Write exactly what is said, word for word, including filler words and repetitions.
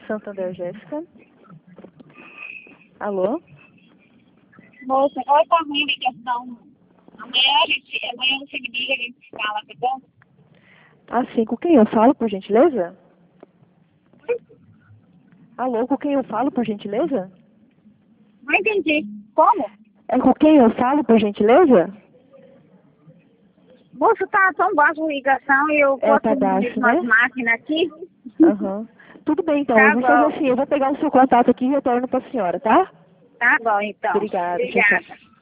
Santander, Jéssica. Alô? Moça, oi, tá ruim a ligação. Amanhã a gente, amanhã você me liga, a gente fala, tá bom? Ah, sim. Com quem eu falo, por gentileza? Alô, com quem eu falo, por gentileza? Não entendi. Como? É com quem eu falo, por gentileza? Moço, tá tão baixa a ligação e eu É, tô tá aqui baixo, umas né? máquinas aqui. Aham. Tudo bem, então. Eu Tá vou fazer bom. assim. Eu vou pegar o seu contato aqui e retorno pra senhora, tá? Tá bom, então. Obrigada. Tchau, tchau. Obrigada.